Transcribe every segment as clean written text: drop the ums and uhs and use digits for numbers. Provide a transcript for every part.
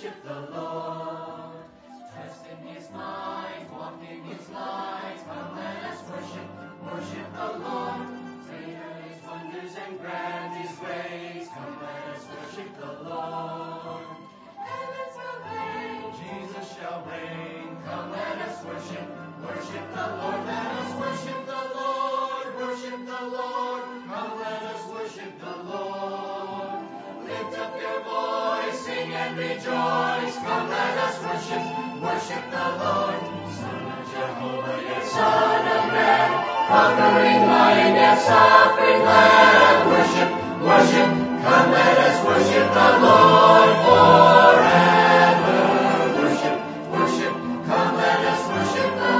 worship the Lord. Trust in His might, walk in His light. Come, let us worship the Lord. Great are His wonders and grand His ways. Come, let us worship the Lord. Heavens proclaim, Jesus shall reign. Come, let us worship the Lord. Let us worship the Lord, worship the Lord. Come, let us worship the Lord. Lift up your voice, sing and rejoice. Come, let us worship the Lord. Son of Jehovah, yes, Son of Man, conquering Lion, yes, sovereign Lamb. Worship, come, let us worship the Lord forever. Worship, come, let us worship the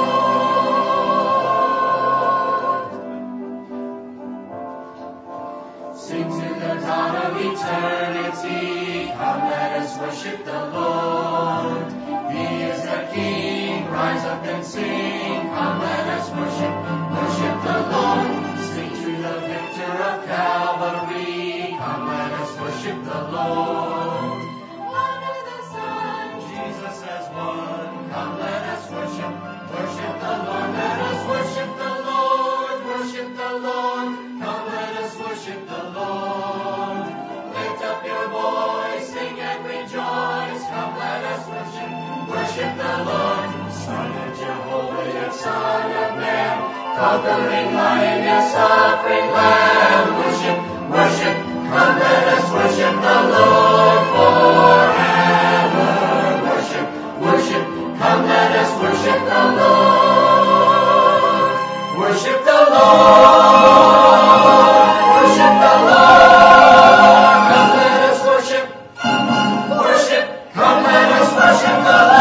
Lord. Sing to the God of eternity. Come, let us worship the Lord. He is the King. Rise up and sing. Come, let us worship the Lord. Sing to the victor of Calvary. Come, let us worship the Lord. Under the sun, Jesus has won. Come, let us worship the Lord. Let us worship the Lord. Worship the Lord. Come, let us worship the Lord. Lift up your voice, sing and rejoice. Come, let us worship the Lord. Son of Jehovah, yes, Son of Man, conquering Lion, yes, sovereign Lamb. Worship, come, let us worship the Lord forever. Worship, come, let us worship the Lord. Worship the Lord. Worship the Lord. Come, let us worship. Come, let us worship the Lord.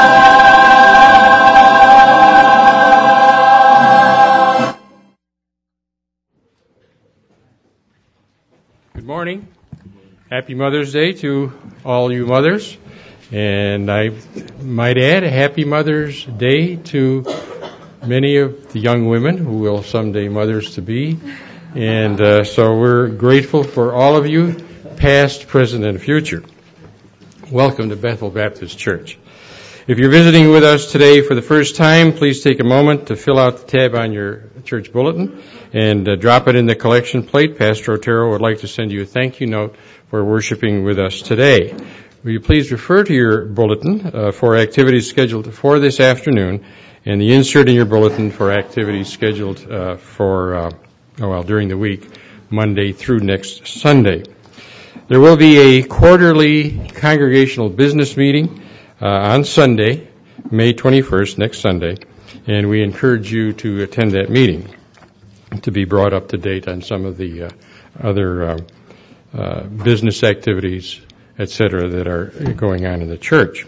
Good morning. Happy Mother's Day to all you mothers. And I might add a happy Mother's Day to many of the young women who will someday mothers to be. And so we're grateful for all of you, past, present, and future. Welcome to Bethel Baptist Church. If you're visiting with us today for the first time, please take a moment to fill out the tab on your church bulletin and drop it in the collection plate. Pastor Otero would like to send you a thank you note for worshiping with us today. Will you please refer to your bulletin for activities scheduled for this afternoon and the insert in your bulletin for activities scheduled during the week, Monday through next Sunday. There will be a quarterly congregational business meeting on Sunday, May 21st, next Sunday, and we encourage you to attend that meeting to be brought up to date on some of the other business activities, etc., that are going on in the church.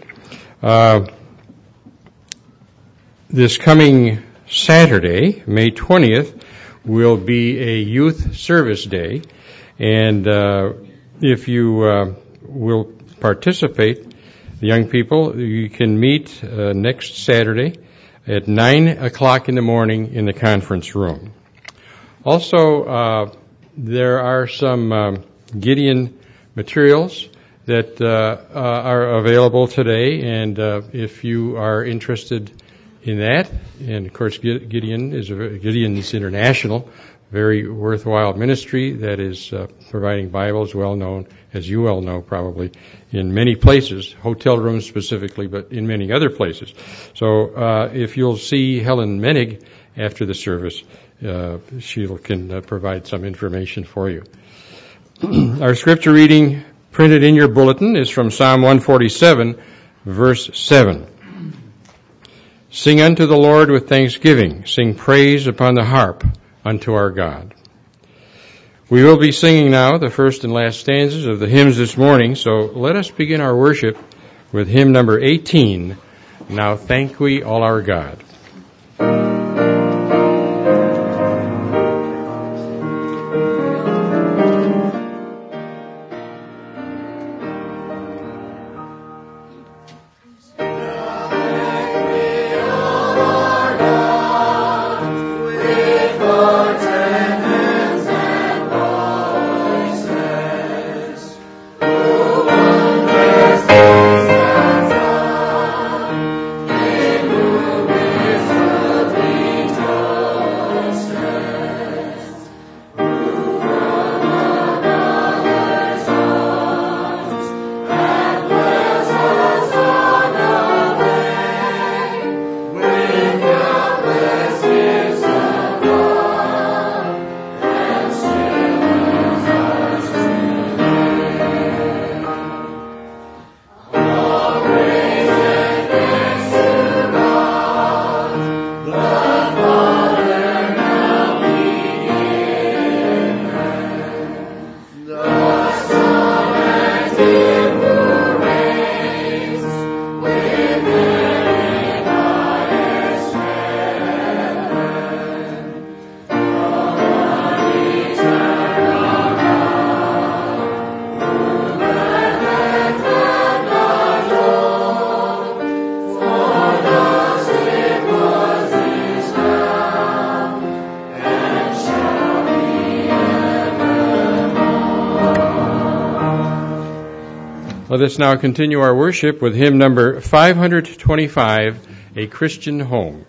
This coming Saturday, May 20th, will be a youth service day, and if you will participate, the young people, you can meet next Saturday at 9 o'clock in the morning in the conference room. Also, there are some Gideon materials that are available today, and if you are interested in that, and of course Gideon's International, very worthwhile ministry that is providing Bibles, well known, as you all know probably, in many places, hotel rooms specifically, but in many other places. So if you'll see Helen Menig after the service, she can provide some information for you. Our scripture reading printed in your bulletin is from Psalm 147, verse 7. Sing unto the Lord with thanksgiving. Sing praise upon the harp unto our God. We will be singing now the first and last stanzas of the hymns this morning, so let us begin our worship with hymn number 18, Now Thank We All Our God. Voices Let us now continue our worship with hymn number 525, A Christian Home.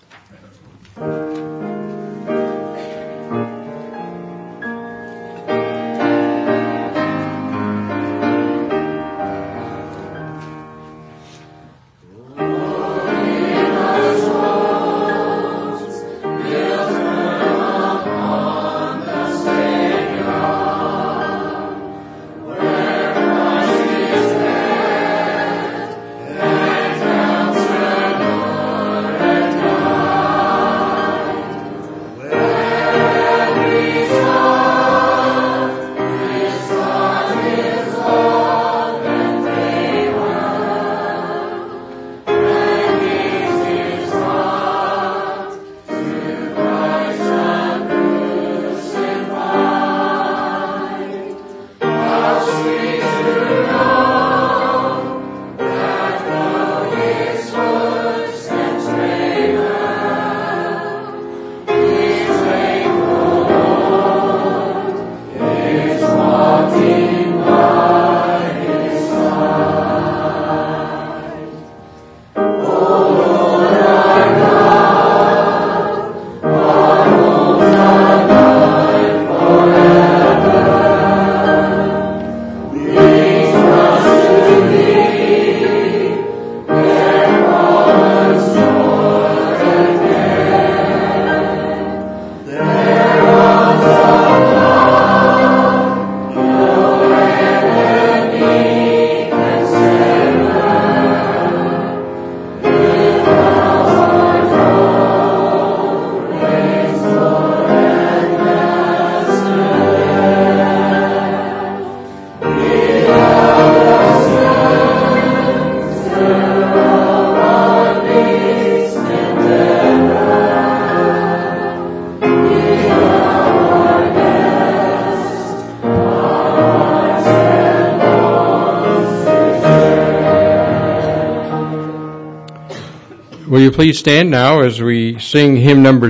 Will you please stand now as we sing hymn number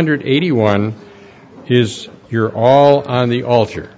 381, Is Your All on the Altar?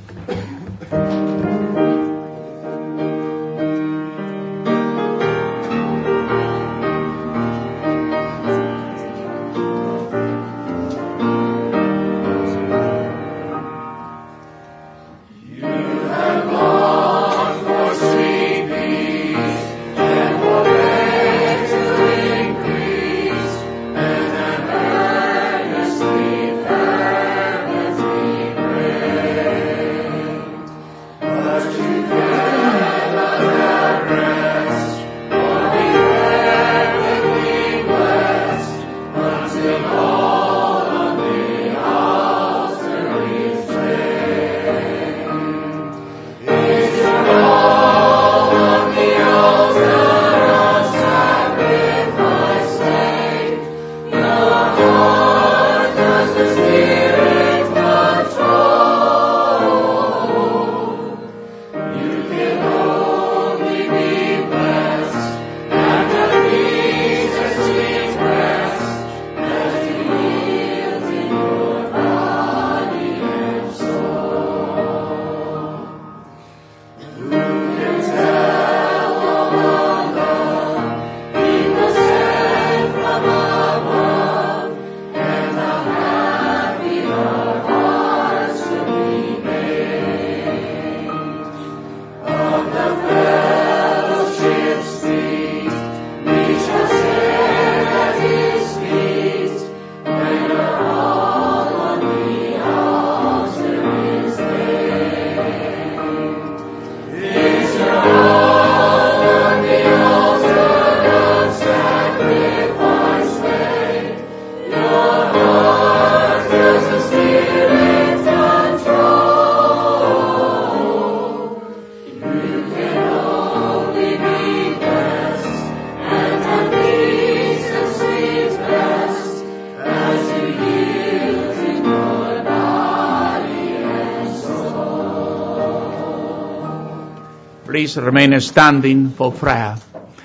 Please remain standing for prayer.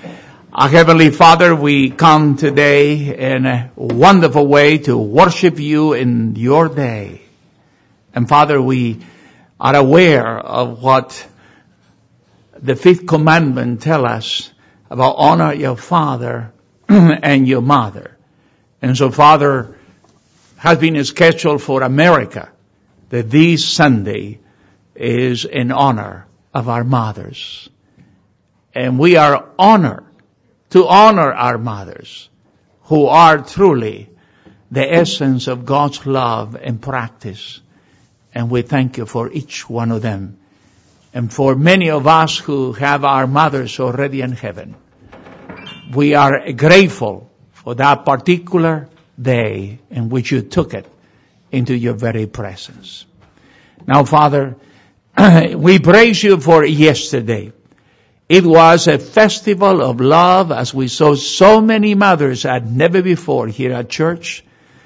Our Heavenly Father, we come today in a wonderful way to worship you in your day. And Father, we are aware of what the fifth commandment tells us about honor your father and your mother. And so, Father, has been scheduled for America that this Sunday is in honor of our mothers. And we are honored to honor our mothers, who are truly the essence of God's love and practice. And we thank you for each one of them. And for many of us who have our mothers already in heaven, we are grateful for that particular day in which you took it into your very presence. Now, Father, we praise you for yesterday. It was a festival of love as we saw so many mothers as never before here at church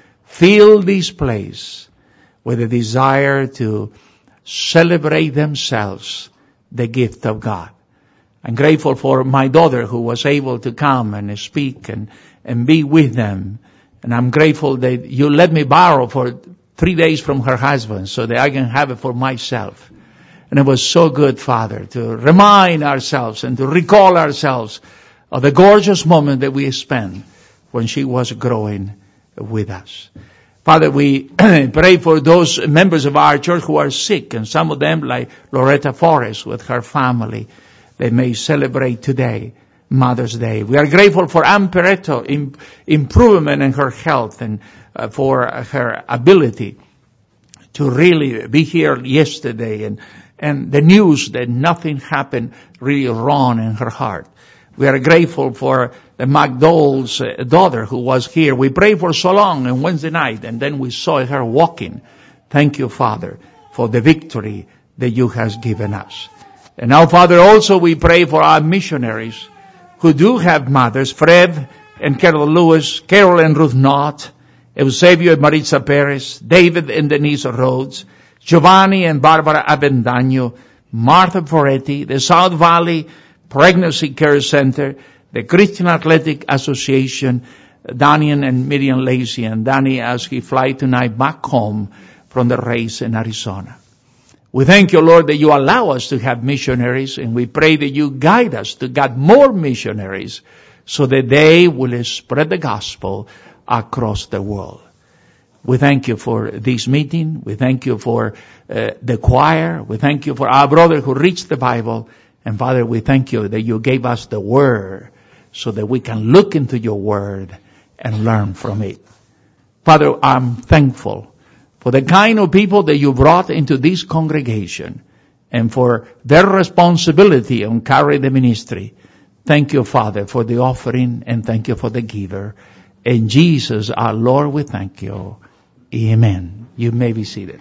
fill this place with a desire to celebrate themselves the gift of God. I'm grateful for my daughter who was able to come and speak and be with them. And I'm grateful that you let me borrow for 3 days from her husband so that I can have it for myself. And it was so good, Father, to remind ourselves and to recall ourselves of the gorgeous moment that we spent when she was growing with us. Father, we pray for those members of our church who are sick, and some of them, like Loretta Forrest with her family, they may celebrate today, Mother's Day. We are grateful for Ann Peretto, improvement in her health and for her ability to really be here yesterday, and the news that nothing happened really wrong in her heart. We are grateful for the McDowell's daughter who was here. We prayed for so long on Wednesday night, and then we saw her walking. Thank you, Father, for the victory that you have given us. And now, Father, also we pray for our missionaries who do have mothers, Fred and Carol Lewis, Carol and Ruth Knott, Eusebio and Maritza Perez, David and Denise Rhodes, Giovanni and Barbara Avendaño, Martha Foretti, the South Valley Pregnancy Care Center, the Christian Athletic Association, Daniel and Miriam Lacey, and Danny as he fly tonight back home from the race in Arizona. We thank you, Lord, that you allow us to have missionaries, and we pray that you guide us to get more missionaries so that they will spread the gospel across the world. We thank you for this meeting. We thank you for the choir. We thank you for our brother who reached the Bible. And Father, we thank you that you gave us the Word so that we can look into your Word and learn from it. Father, I'm thankful for the kind of people that you brought into this congregation and for their responsibility on carrying the ministry. Thank you, Father, for the offering, and thank you for the giver. In Jesus, our Lord, we thank you. Amen. You may be seated.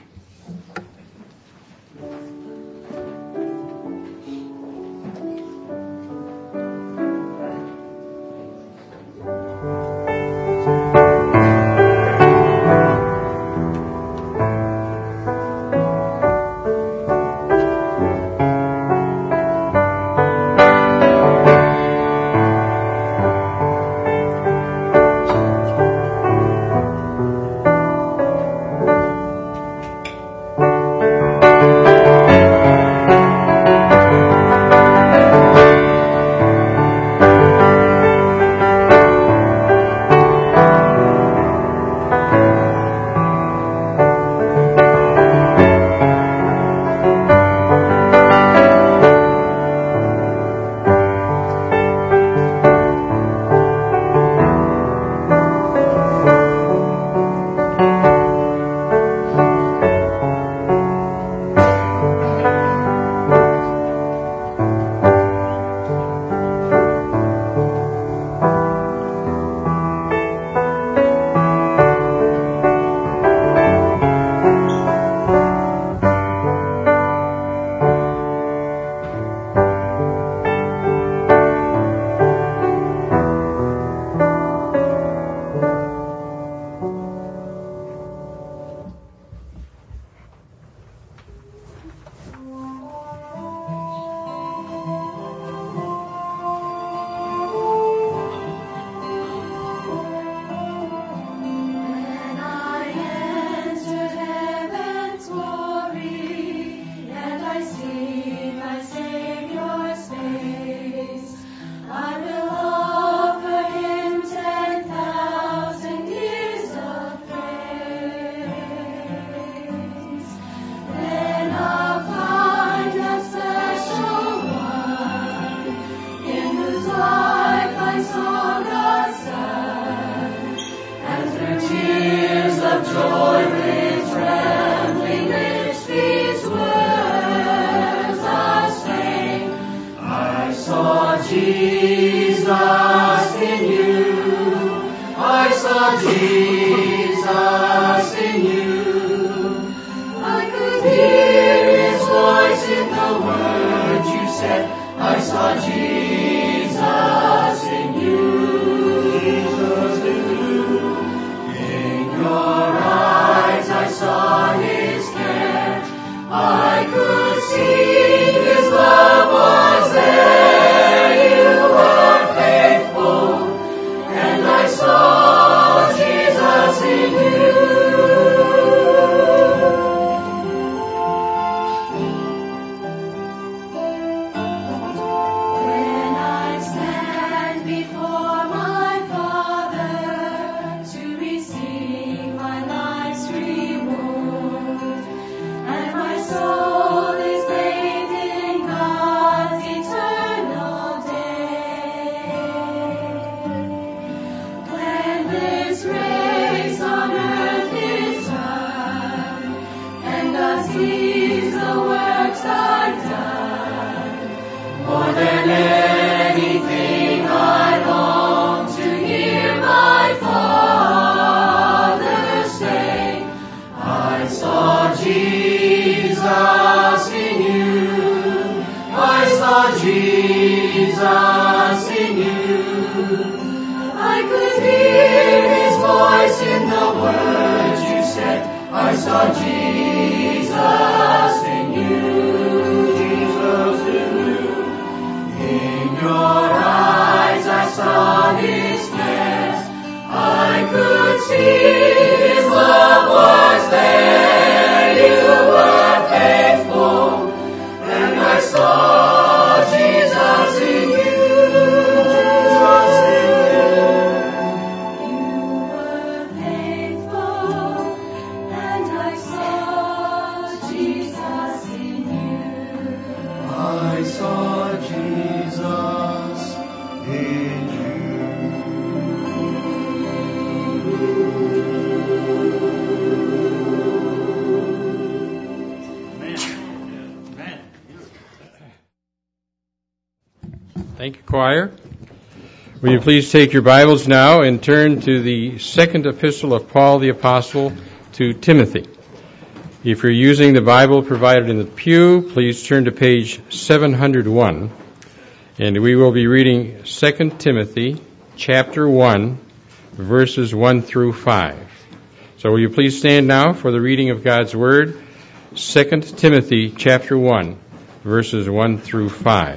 joy with trembling lips these words I sang. I saw Jesus in you. I saw Jesus in you. I could hear his voice in the words you said. I saw Jesus in you. Jesus in you. In your eyes I saw his care. I could see his love was there. You were faithful, and I saw Jesus in you. When I stand before my Father to receive my life's reward, and my soul is bathed in God's eternal day. When this race on earth is run, and God's deeds, the works are done, more than anything I long to hear my Father say, I saw Jesus in you. I saw Jesus in you. I could hear his voice in the words you said. I saw Jesus in you. Jesus in you. In your eyes I saw his face. I could see his love was there. You were faithful, and I saw Jesus in you. Jesus in you. You were faithful, and I saw Jesus in you. I saw Jesus in you. Thank you, choir. Will you please take your Bibles now and turn to the second epistle of Paul the Apostle to Timothy. If you're using the Bible provided in the pew, please turn to page 701, and we will be reading 2 Timothy chapter 1, verses 1 through 5. So will you please stand now for the reading of God's Word, 2 Timothy chapter 1, verses 1 through 5.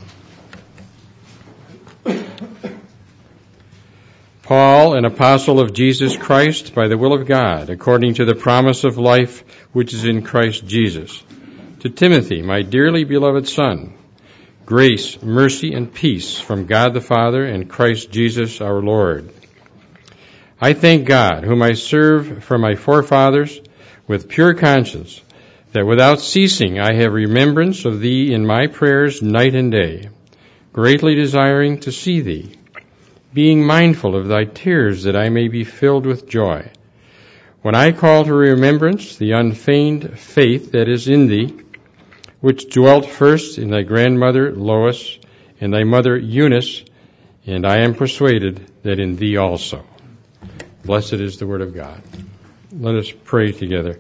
Paul, an apostle of Jesus Christ, by the will of God, according to the promise of life which is in Christ Jesus. To Timothy, my dearly beloved son, grace, mercy, and peace from God the Father and Christ Jesus our Lord. I thank God, whom I serve from my forefathers with pure conscience, that without ceasing I have remembrance of thee in my prayers night and day, greatly desiring to see thee, being mindful of thy tears, that I may be filled with joy. When I call to remembrance the unfeigned faith that is in thee, which dwelt first in thy grandmother Lois and thy mother Eunice, and I am persuaded that in thee also. Blessed is the word of God. Let us pray together.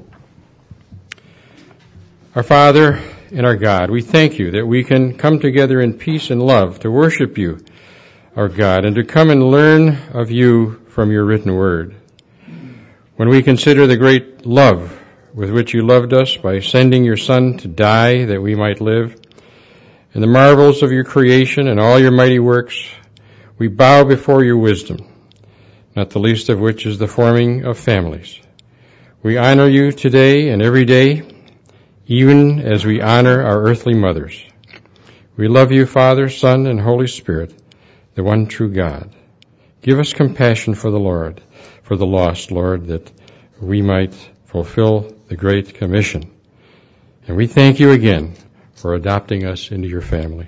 Our Father and our God, we thank you that we can come together in peace and love to worship you, our God, and to come and learn of you from your written word. When we consider the great love with which you loved us by sending your Son to die that we might live, and the marvels of your creation and all your mighty works, we bow before your wisdom, not the least of which is the forming of families. We honor you today and every day, even as we honor our earthly mothers. We love you, Father, Son, and Holy Spirit, the one true God. Give us compassion for the Lord, for the lost, Lord, that we might fulfill the Great Commission. And we thank you again for adopting us into your family.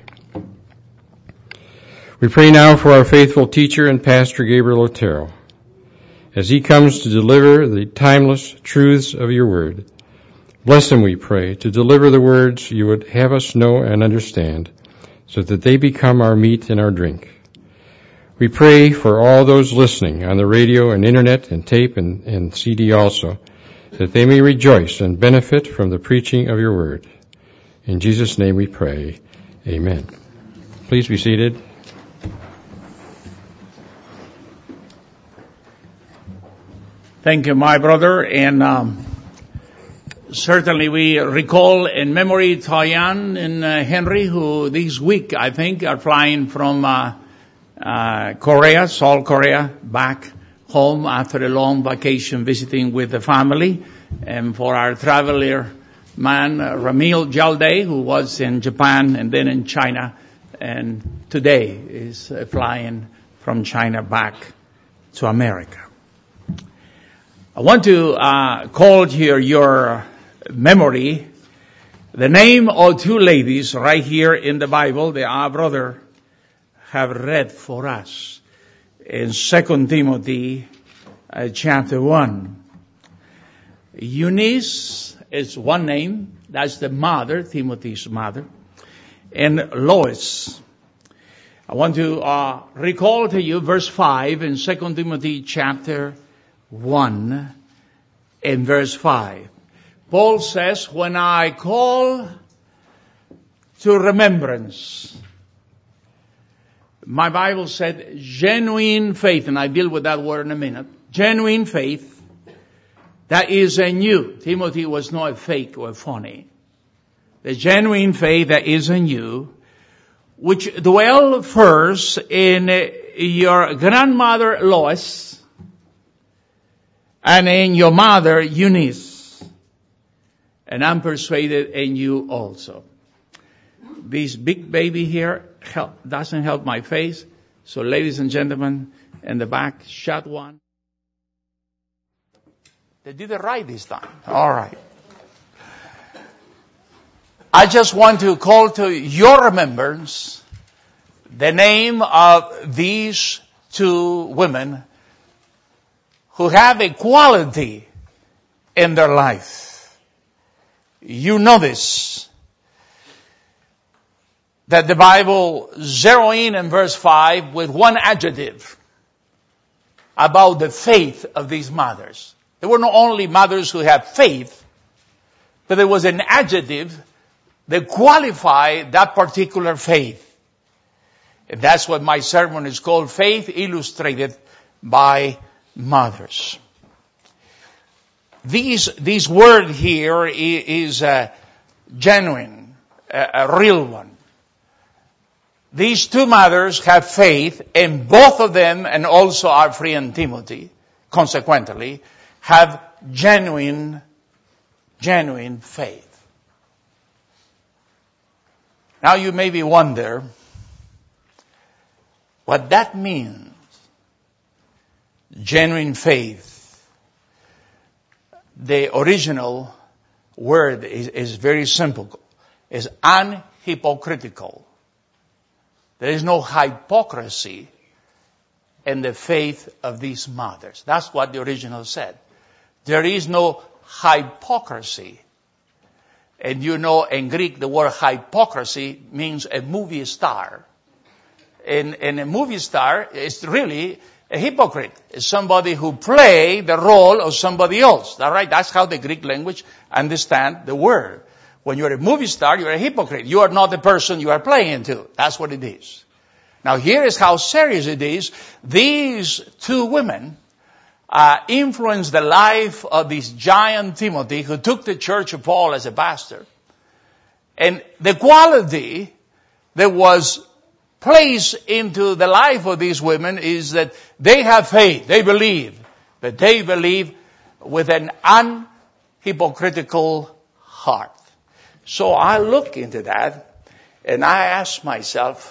We pray now for our faithful teacher and pastor, Gabriel Otero, as he comes to deliver the timeless truths of your word. Bless him, we pray, to deliver the words you would have us know and understand, so that they become our meat and our drink. We pray for all those listening on the radio and internet and tape and CD also, that they may rejoice and benefit from the preaching of your word. In Jesus' name we pray. Amen. Please be seated. Thank you, my brother. And certainly we recall in memory Toyan and Henry, who this week, I think, are flying from Korea, Seoul, Korea, back home after a long vacation visiting with the family. And for our traveler man, Ramil Jalde, who was in Japan and then in China, and today is flying from China back to America. I want to call here your memory the name of two ladies right here in the Bible that our brother have read for us in 2 Timothy chapter 1. Eunice is one name. That's the mother, Timothy's mother. And Lois. I want to recall to you verse 5 in 2 Timothy chapter 1 and verse 5. Paul says, when I call to remembrance, my Bible said genuine faith, and I deal with that word in a minute. Genuine faith that is in you. Timothy was not fake or phony. The genuine faith that is in you, which dwell first in your grandmother Lois and in your mother Eunice. And I'm persuaded in you also. This big baby here doesn't help my face. So ladies and gentlemen, in the back, shot one. They did it right this time. All right. I just want to call to your remembrance the name of these two women who have a quality in their life. You know this, that the Bible zero in verse 5 with one adjective about the faith of these mothers. They were not only mothers who had faith, but there was an adjective that qualified that particular faith. And that's what my sermon is called, Faith Illustrated by Mothers. This word here is genuine, a real one. These two mothers have faith, and both of them, and also our friend Timothy, consequently, have genuine faith. Now you maybe wonder what that means. Genuine faith. The original word is very simple. It's unhypocritical. There is no hypocrisy in the faith of these mothers. That's what the original said. There is no hypocrisy. And you know, in Greek, the word hypocrisy means a movie star. And a movie star is really a hypocrite. It's somebody who play the role of somebody else. Is that right? That's how the Greek language understand the word. When you're a movie star, you're a hypocrite. You are not the person you are playing to. That's what it is. Now here is how serious it is. These two women influenced the life of this giant Timothy, who took the church of Paul as a pastor. And the quality that was placed into the life of these women is that they have faith, they believe, but they believe with an unhypocritical heart. So I look into that and I ask myself,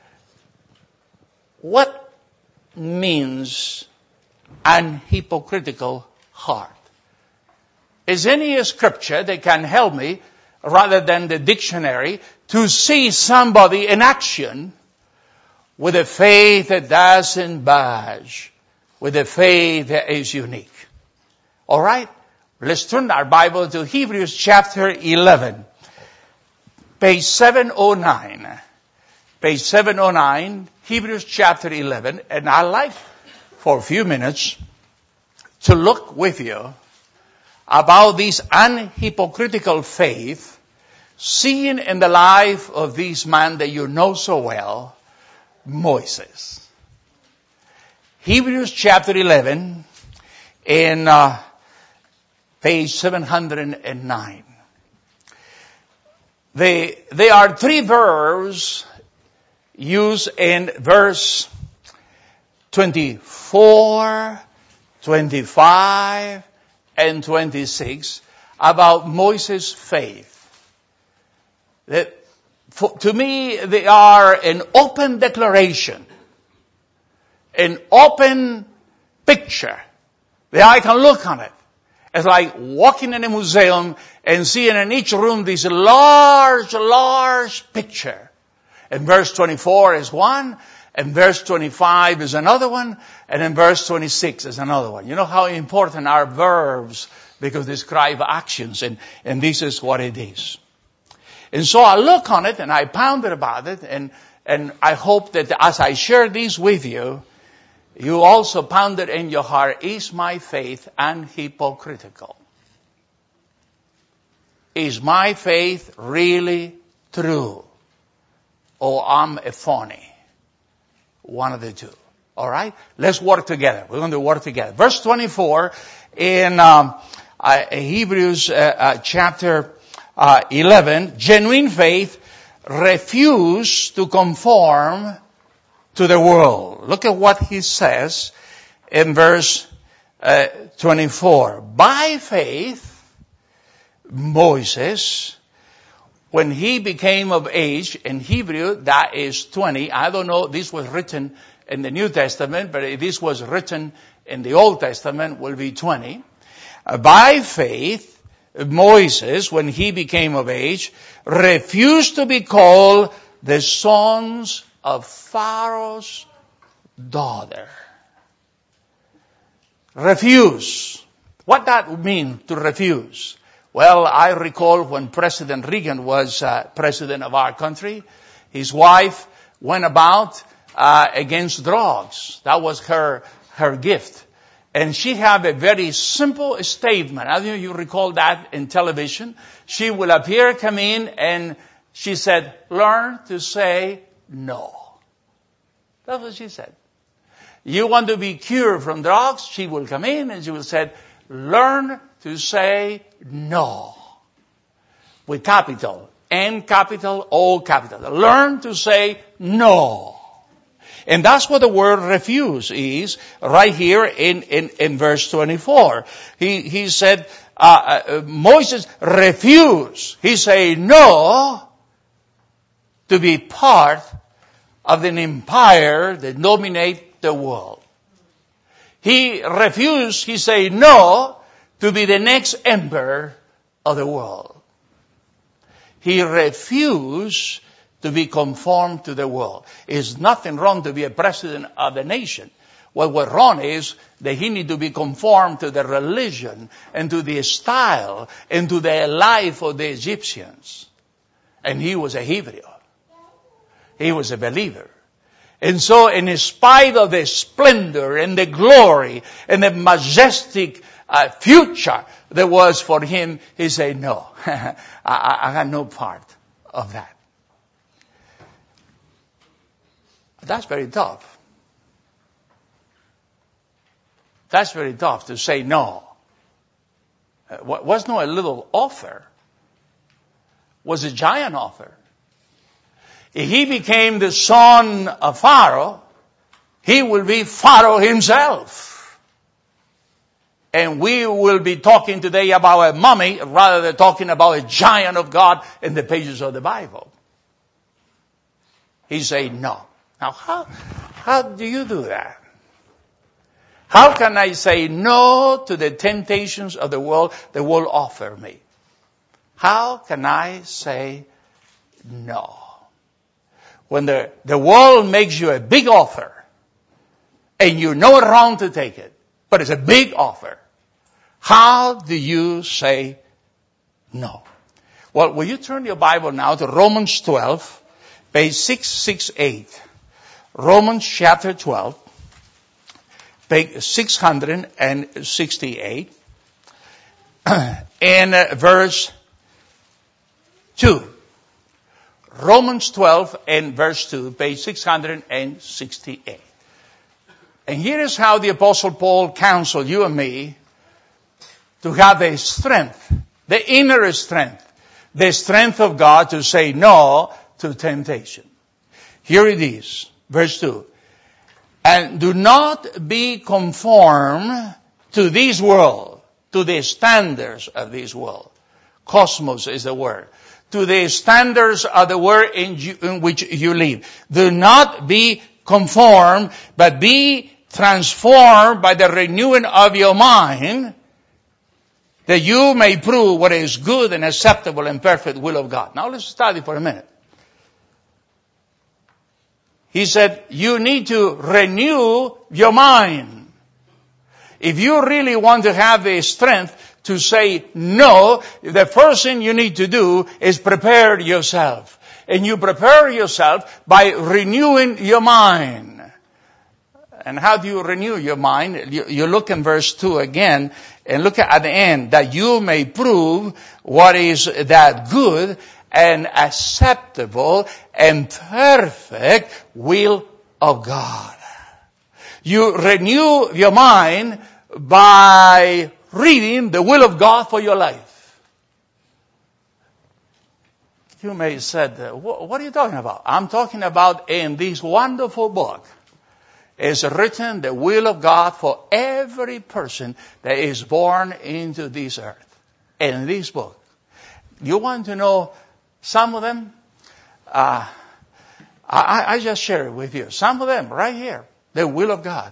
what means unhypocritical heart? Is any scripture that can help me, rather than the dictionary, to see somebody in action with a faith that doesn't budge with a faith that is unique. All right? Let's turn our Bible to Hebrews chapter 11. Page 709. Page 709, Hebrews chapter 11. And I'd like for a few minutes to look with you about this unhypocritical faith seen in the life of this man that you know so well, Moses. Hebrews chapter 11 in page 709. There are three verbs used in verse 24, 25, and 26 about Moses' faith. To me, they are an open declaration, an open picture that I can look on it. It's like walking in a museum and seeing in each room this large, large picture. And verse 24 is one, and verse 25 is another one, and then verse 26 is another one. You know how important are verbs because they describe actions, and this is what it is. And so I look on it and I ponder about it, and I hope that as I share this with you, you also ponder in your heart, is my faith unhypocritical? Is my faith really true? Or I'm a phony? One of the two. All right? Let's work together. We're going to work together. Verse 24 in Hebrews chapter 11, genuine faith refused to conform to the world. Look at what he says in verse 24. By faith, Moses, when he became of age, in Hebrew, that is 20. I don't know, this was written in the New Testament, but if this was written in the Old Testament, will be 20. By faith, Moses, when he became of age, refused to be called the sons of Pharaoh's daughter. Refuse. What that mean to refuse? Well, I recall when President Reagan was president of our country, his wife went about against drugs. That was her gift. And she had a very simple statement. I don't know if you recall that in television. She will appear, come in, and she said, learn to say no. That's what she said. You want to be cured from drugs? She will come in and she will say, learn to say no. With capital. N capital, O capital. Learn to say no. And that's what the word refuse is right here in verse 24. He said, Moses refused. He said no to be part of an empire that dominate the world. He refused, he said no to be the next emperor of the world. He refused to be conformed to the world. There's nothing wrong to be a president of the nation. What's wrong is that he need to be conformed to the religion and to the style and to the life of the Egyptians. And he was a Hebrew. He was a believer. And so in spite of the splendor and the glory and the majestic future there was for him, he said, no, I got no part of that. That's very tough. That's very tough to say no. Was not a little offer. Was a giant offer. If he became the son of Pharaoh, he will be Pharaoh himself. And we will be talking today about a mummy rather than talking about a giant of God in the pages of the Bible. He said no. Now how do you do that? How can I say no to the temptations of the world offer me? How can I say no? When the world makes you a big offer, and you know it's wrong to take it, but it's a big offer. How do you say no? Well, will you turn your Bible now to Romans 12, page 668. Romans chapter 12, page 668, and verse 2. Romans 12 and verse 2, page 668. And here is how the Apostle Paul counseled you and me to have the strength, the inner strength, the strength of God to say no to temptation. Here it is, verse 2. And do not be conformed to this world, to the standards of this world. Cosmos is the word. To the standards of the world in which you live. Do not be conformed, but be transformed by the renewing of your mind, that you may prove what is good and acceptable and perfect will of God. Now let's study for a minute. He said, you need to renew your mind. If you really want to have the strength to say no, the first thing you need to do is prepare yourself. And you prepare yourself by renewing your mind. And how do you renew your mind? You look in verse 2 again, and look at the end, that you may prove what is that good and acceptable and perfect will of God. You renew your mind by reading the will of God for your life. You may have said, what are you talking about? I'm talking about in this wonderful book is written the will of God for every person that is born into this earth. In this book. You want to know some of them? I just share it with you. Some of them right here. The will of God.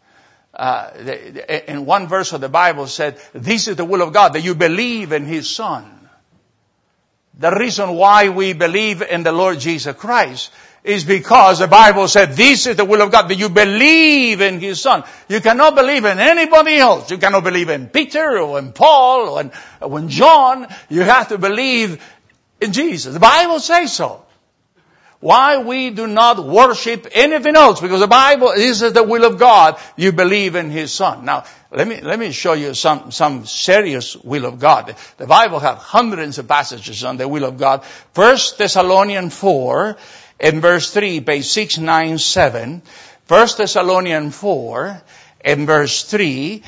In one verse of the Bible said, this is the will of God, that you believe in His Son. The reason why we believe in the Lord Jesus Christ is because the Bible said, this is the will of God, that you believe in His Son. You cannot believe in anybody else. You cannot believe in Peter or in Paul or in John. You have to believe in Jesus. The Bible says so. Why we do not worship anything else? Because the Bible, this is the will of God. You believe in His Son. Now, let me show you some serious will of God. The Bible has hundreds of passages on the will of God. 1 Thessalonians 4 and verse 3, page 697. 1 Thessalonians 4 and verse 3,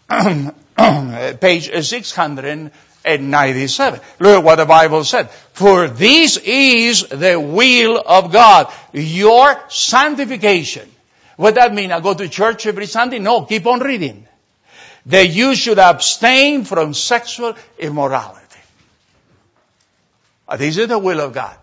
page 697. Look at what the Bible said. For this is the will of God, your sanctification. What that mean? I go to church every Sunday? No, keep on reading. That you should abstain from sexual immorality. This is the will of God.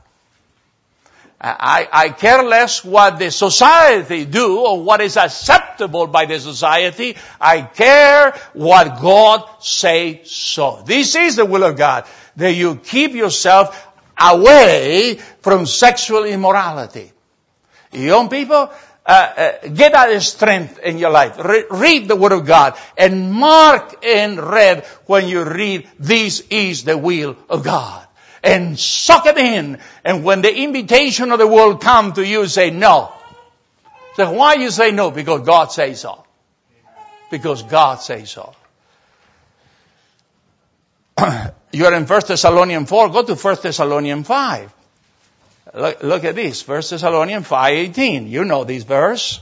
I care less what the society do or what is acceptable by the society. I care what God says so. This is the will of God, that you keep yourself away from sexual immorality. Young people, get that strength in your life. Read the Word of God and mark in red when you read, this is the will of God. And suck it in. And when the invitation of the world comes to you, say no. So why you say no? Because God says so. Because God says so. You're in 1 Thessalonians 4. Go to 1 Thessalonians 5. Look at this. 1 Thessalonians 5:18. You know this verse.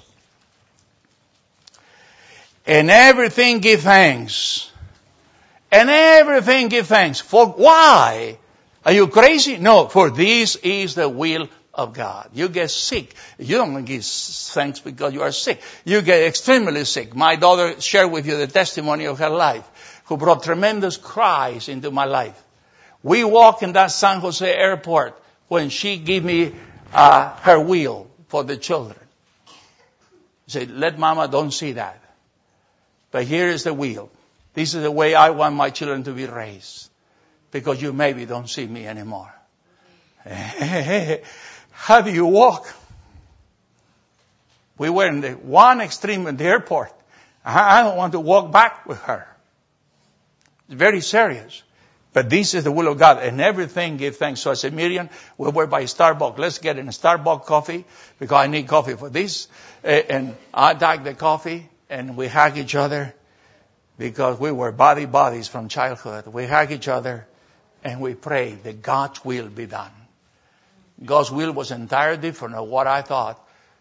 And everything give thanks. And everything give thanks. For why? Are you crazy? No, for this is the will of God. You get sick. You don't give thanks because you are sick. You get extremely sick. My daughter shared with you the testimony of her life, who brought tremendous cries into my life. We walk in that San Jose airport when she gave me her will for the children. She said, let Mama don't see that. But here is the will. This is the way I want my children to be raised. Because you maybe don't see me anymore. How do you walk? We were in the one extreme in the airport. I don't want to walk back with her. It's very serious. But this is the will of God. And everything give thanks. So I said, Miriam, we were by Starbucks. Let's get in a Starbucks coffee because I need coffee for this. And I drank the coffee and we hug each other because we were buddies from childhood. We hug each other and we pray that God's will be done. God's will was entirely different of what I thought.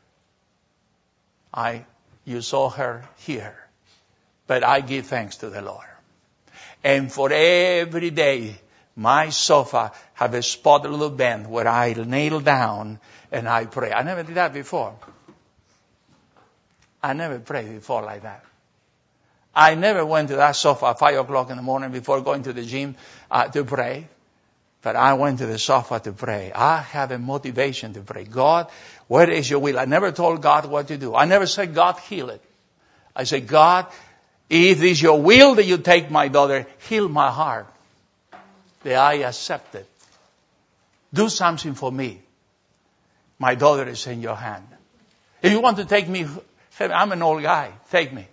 You saw her here. But I give thanks to the Lord. And for every day, my sofa have a spot, a little bend where I kneel down and I pray. I never did that before. I never prayed before like that. I never went to that sofa at 5 o'clock in the morning before going to the gym to pray. But I went to the sofa to pray. I have a motivation to pray. God, what is your will? I never told God what to do. I never said, God, heal it. I said, God, if it is your will that you take my daughter, heal my heart. That I accept it. Do something for me. My daughter is in your hand. If you want to take me, I'm an old guy. Take me.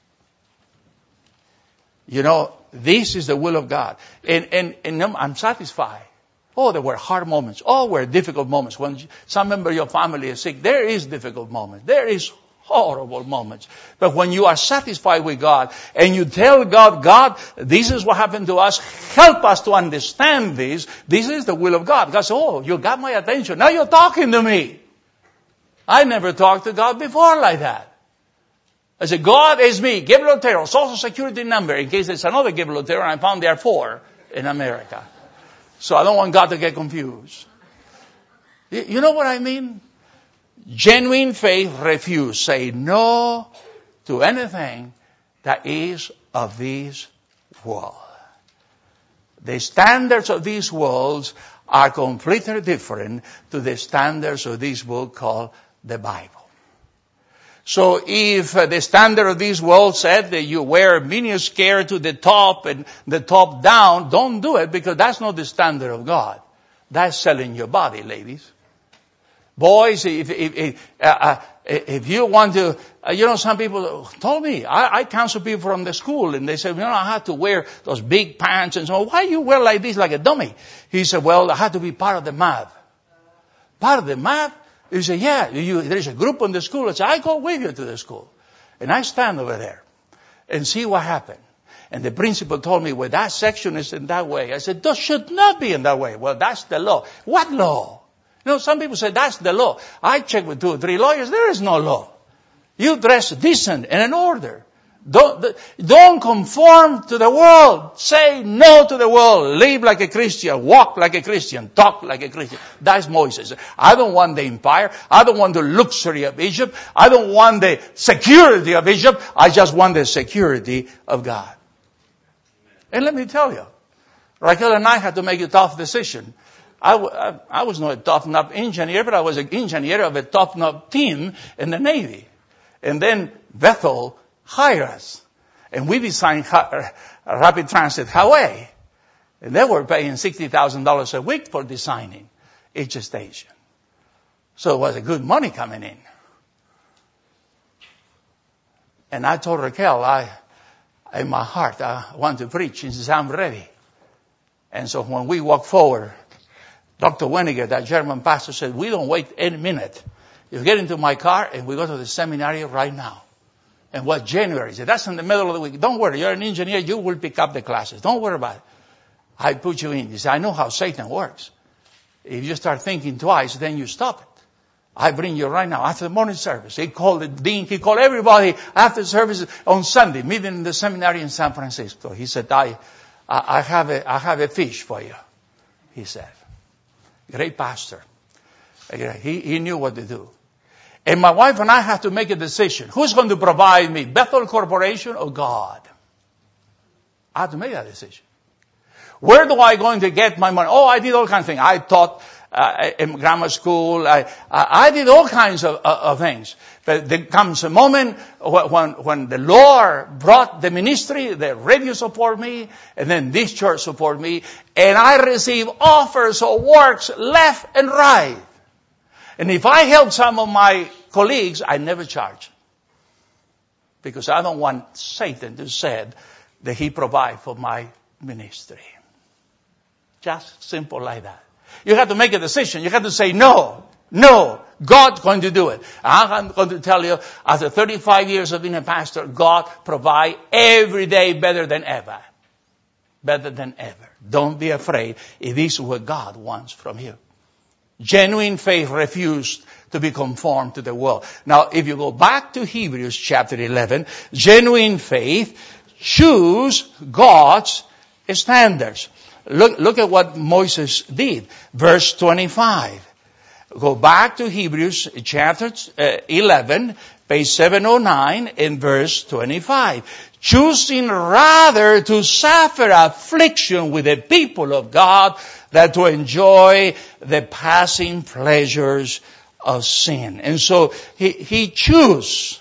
You know, this is the will of God. And I'm satisfied. Oh, there were hard moments. Oh, there were difficult moments. When some member of your family is sick, there is difficult moments. There is horrible moments. But when you are satisfied with God and you tell God, God, this is what happened to us. Help us to understand this. This is the will of God. God says, oh, you got my attention. Now you're talking to me. I never talked to God before like that. I said, God is me. Gabriel Otero, Social Security number. In case there's another Gabriel Otero, and I found there are 4 in America. So I don't want God to get confused. You know what I mean? Genuine faith refuse. Say no to anything that is of this world. The standards of these worlds are completely different to the standards of this book called the Bible. So if the standard of this world said that you wear a miniskirt to the top and the top down, don't do it because that's not the standard of God. That's selling your body, ladies. Boys, if you want to, some people told me, I counsel people from the school and they said, I have to wear those big pants and so on. Why you wear like this, like a dummy? He said, well, I have to be part of the math. Part of the math? He said, yeah, there's a group in the school. I said, I go with you to the school. And I stand over there and see what happened. And the principal told me, well, that section is in that way. I said, that should not be in that way. Well, that's the law. What law? Some people say that's the law. I checked with 2 or 3 lawyers. There is no law. You dress decent and in order. Don't conform to the world. Say no to the world. Live like a Christian. Walk like a Christian. Talk like a Christian. That's Moses. I don't want the empire. I don't want the luxury of Egypt. I don't want the security of Egypt. I just want the security of God. And let me tell you, Raquel and I had to make a tough decision. I was not a top-notch engineer, but I was an engineer of a top-notch team in the Navy. And then Bethel hired us. And we designed Rapid Transit Highway. And they were paying $60,000 a week for designing each station. So it was a good money coming in. And I told Raquel, in my heart, I want to preach. And she said, I'm ready. And so when we walked forward, Dr. Weniger, that German pastor, said, we don't wait any minute. You get into my car and we go to the seminary right now. And what January? He said, that's in the middle of the week. Don't worry, you're an engineer, you will pick up the classes. Don't worry about it. I put you in. He said, I know how Satan works. If you start thinking twice, then you stop it. I bring you right now after the morning service. He called the dean, he called everybody after service on Sunday, meeting in the seminary in San Francisco. He said, I have a fish for you. He said. Great pastor. He knew what to do. And my wife and I have to make a decision. Who's going to provide me? Bethel Corporation or God? I have to make that decision. Where do I going to get my money? Oh, I did all kinds of things. I taught in grammar school. I did all kinds of things. But there comes a moment when the Lord brought the ministry, the radio support me, and then this church support me, and I receive offers of works left and right. And if I help some of my colleagues, I never charge. Because I don't want Satan to say that he provides for my ministry. Just simple like that. You have to make a decision. You have to say, no, God's going to do it. I'm going to tell you, after 35 years of being a pastor, God provides every day better than ever. Better than ever. Don't be afraid. It is what God wants from you. Genuine faith refused to be conformed to the world. Now, if you go back to Hebrews chapter 11, genuine faith choose God's standards. Look at what Moses did. Verse 25. Go back to Hebrews chapter 11, page 709, in verse 25. Choosing rather to suffer affliction with the people of God than to enjoy the passing pleasures of sin. And so he chose.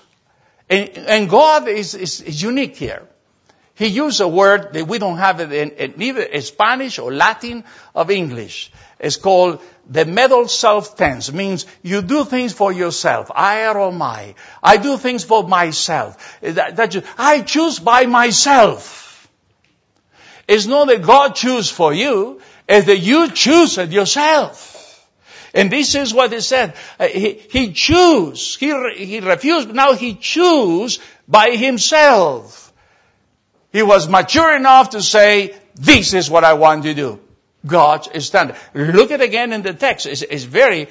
And God is unique here. He used a word that we don't have it in neither Spanish or Latin of English. It's called the middle self tense. Means you do things for yourself. I or my. I do things for myself. I choose by myself. It's not that God choose for you. It's that you choose it yourself. And this is what it said. He chose. He refused. Now he chose by himself. He was mature enough to say, this is what I want to do. God's standard. Look at again in the text. It's very,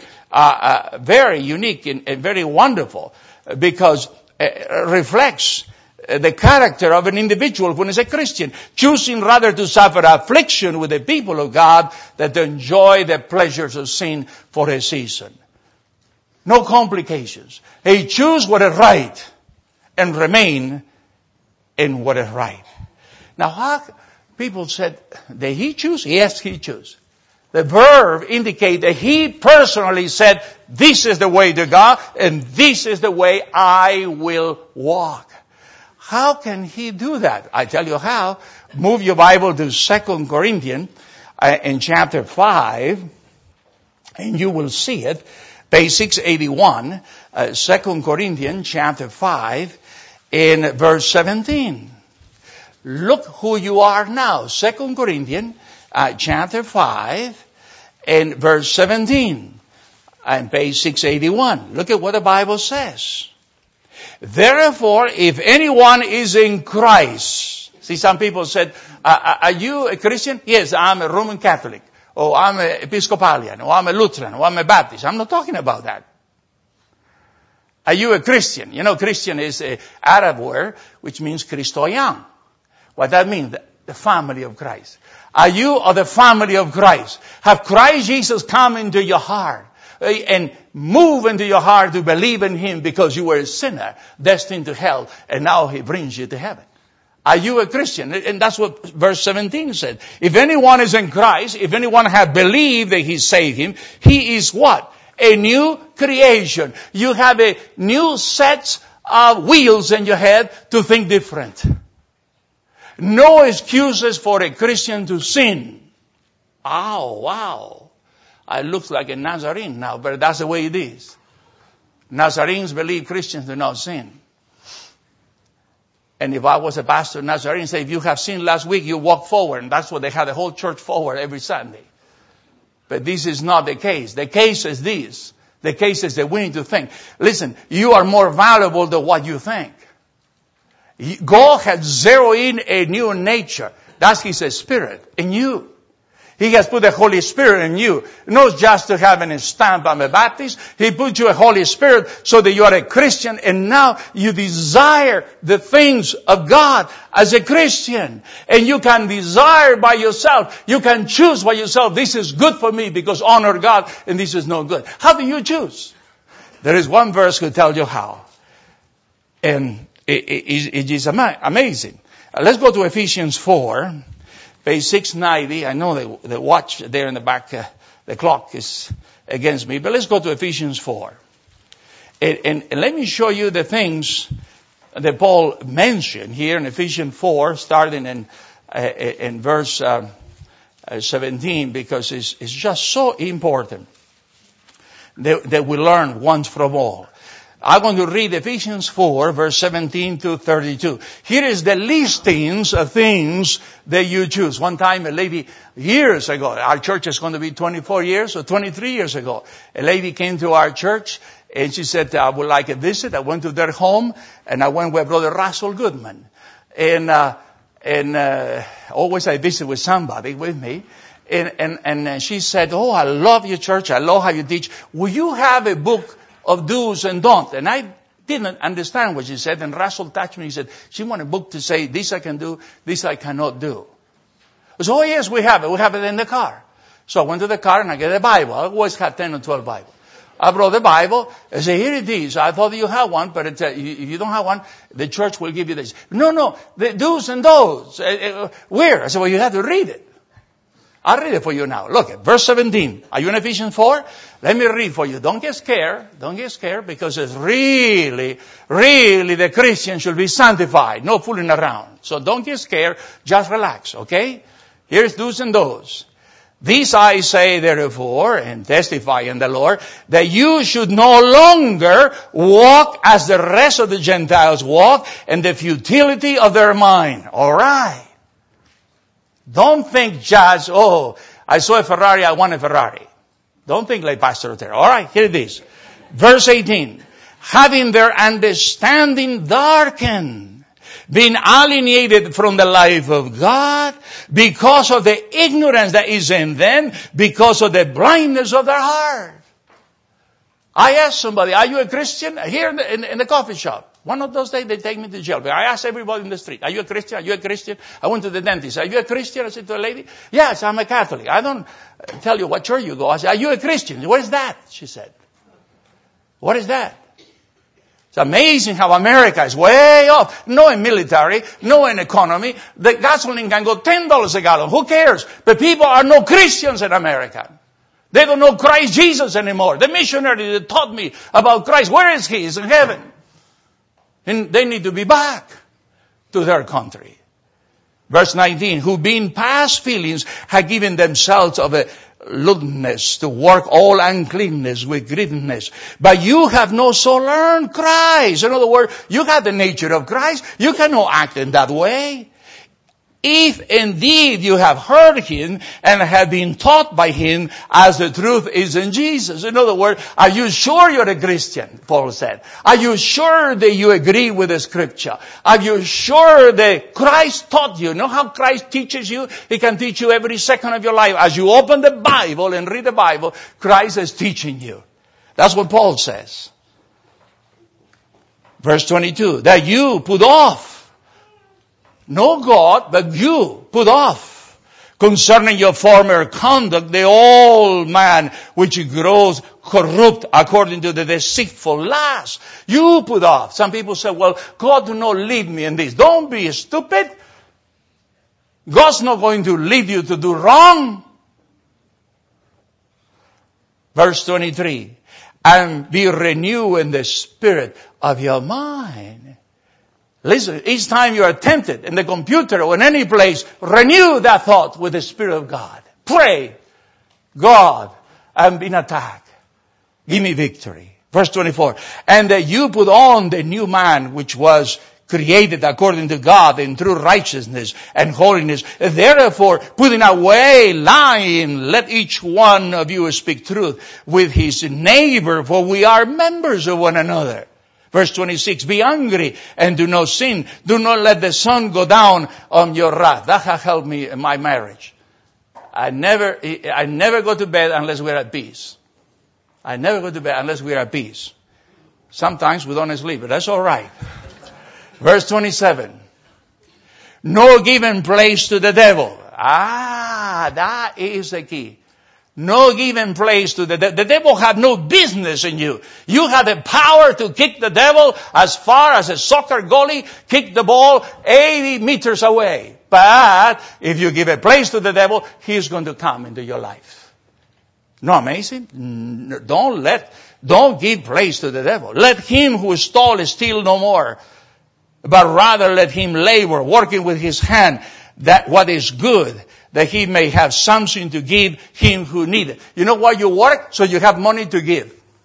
very unique and very wonderful because it reflects the character of an individual when he's a Christian, choosing rather to suffer affliction with the people of God than to enjoy the pleasures of sin for a season. No complications. He chose what is right and remain in what is right. Now, how people said, did he choose? Yes, he chose. The verb indicates that he personally said, this is the way to God and this is the way I will walk. How can he do that? I tell you how. Move your Bible to 2 Corinthians in chapter 5 and you will see it. Page 681, 2 Corinthians chapter 5 in verse 17. Look who you are now. 2 Corinthians chapter 5 and verse 17 and page 681. Look at what the Bible says. Therefore, if anyone is in Christ. See, some people said, are you a Christian? Yes, I'm a Roman Catholic. Or I'm an Episcopalian. Or I'm a Lutheran. Or I'm a Baptist. I'm not talking about that. Are you a Christian? You know, Christian is an Arab word, which means Christoyan. What that means, the family of Christ. Are you of the family of Christ? Have Christ Jesus come into your heart and move into your heart to believe in Him because you were a sinner, destined to hell, and now He brings you to heaven? Are you a Christian? And that's what verse 17 said. If anyone is in Christ, if anyone have believed that He saved him, he is what? A new creation. You have a new set of wheels in your head to think different. No excuses for a Christian to sin. Oh, wow. I look like a Nazarene now, but that's the way it is. Nazarenes believe Christians do not sin. And if I was a pastor, Nazarene say, if you have sinned last week, you walk forward. And that's what they have the whole church forward every Sunday. But this is not the case. The case is this. The case is that we need to think. Listen, you are more valuable than what you think. God has zeroed in a new nature. That's His Spirit in you. He has put the Holy Spirit in you. Not just to have a stamp, I'm a Baptist. He put you a Holy Spirit so that you are a Christian and now you desire the things of God as a Christian. And you can desire by yourself. You can choose by yourself. This is good for me because honor God and this is no good. How do you choose? There is one verse who tells you how. And it is amazing. Let's go to Ephesians 4. Page 690, I know the watch there in the back, the clock is against me, but let's go to Ephesians 4. And let me show you the things that Paul mentioned here in Ephesians 4, starting in verse 17, because it's just so important. that we learn once from all. I'm going to read Ephesians 4, verse 17 to 32. Here is the listings of things that you choose. One time a lady, years ago, our church is going to be 24 years or 23 years ago, a lady came to our church and she said, I would like a visit. I went to their home and I went with Brother Russell Goodman. And always I visit with somebody with me. And she said, oh, I love your church. I love how you teach. Will you have a book of do's and don'ts? And I didn't understand what she said. And Russell touched me. He said, she want a book to say, this I can do, this I cannot do. I said, oh yes, we have it. We have it in the car. So I went to the car and I get a Bible. I always had 10 or 12 Bibles. I brought the Bible. I said, here it is. I thought you had one, but if you don't have one, the church will give you this. No, the do's and don'ts. Where? I said, well, you have to read it. I'll read it for you now. Look at verse 17. Are you in Ephesians 4? Let me read for you. Don't get scared. Don't get scared because it's really the Christian should be sanctified. No fooling around. So don't get scared. Just relax, okay? Here's do's and don'ts. This I say therefore, and testify in the Lord, that you should no longer walk as the rest of the Gentiles walk in the futility of their mind. Alright. Don't think just, oh, I saw a Ferrari, I want a Ferrari. Don't think like Pastor Otero. Alright, here it is. Verse 18. Having their understanding darkened, being alienated from the life of God because of the ignorance that is in them, because of the blindness of their heart. I asked somebody, are you a Christian? Here in the coffee shop. One of those days they take me to jail. But I asked everybody in the street, are you a Christian? Are you a Christian? I went to the dentist. Are you a Christian? I said to a lady, yes, I'm a Catholic. I don't tell you what church you go. I said, are you a Christian? What is that? She said. What is that? It's amazing how America is way off. No in military, no in economy. The gasoline can go $10 a gallon. Who cares? But people are no Christians in America. They don't know Christ Jesus anymore. The missionary that taught me about Christ, where is he? He's in heaven. And they need to be back to their country. Verse 19, who being past feelings had given themselves of a lewdness to work all uncleanness with greediness. But you have not so learned Christ. In other words, you have the nature of Christ. You cannot act in that way. If indeed you have heard him and have been taught by him as the truth is in Jesus. In other words, are you sure you're a Christian? Paul said. Are you sure that you agree with the scripture? Are you sure that Christ taught you? You know how Christ teaches you? He can teach you every second of your life. As you open the Bible and read the Bible, Christ is teaching you. That's what Paul says. Verse 22, that you put off. No God, but you put off concerning your former conduct the old man which grows corrupt according to the deceitful lust. You put off. Some people say, well, God do not lead me in this. Don't be stupid. God's not going to lead you to do wrong. Verse 23. And be renewed in the spirit of your mind. Listen, each time you are tempted in the computer or in any place, renew that thought with the Spirit of God. Pray, God, I'm being attacked. Give me victory. Verse 24. And that you put on the new man which was created according to God in true righteousness and holiness. Therefore, putting away lying, let each one of you speak truth with his neighbor, for we are members of one another. Verse 26, be angry and do not sin. Do not let the sun go down on your wrath. That has helped me in my marriage. I never go to bed unless we're at peace. I never go to bed unless we're at peace. Sometimes we don't sleep, but that's alright. Verse 27, no giving place to the devil. That is the key. No given place to the devil had no business in you. You had the power to kick the devil as far as a soccer goalie kick the ball 80 meters away. But if you give a place to the devil, he's going to come into your life. No amazing? Don't give place to the devil. Let him who stole steal no more, but rather let him labor, working with his hand, that what is good, that he may have something to give him who needeth. You know why you work? So you have money to give.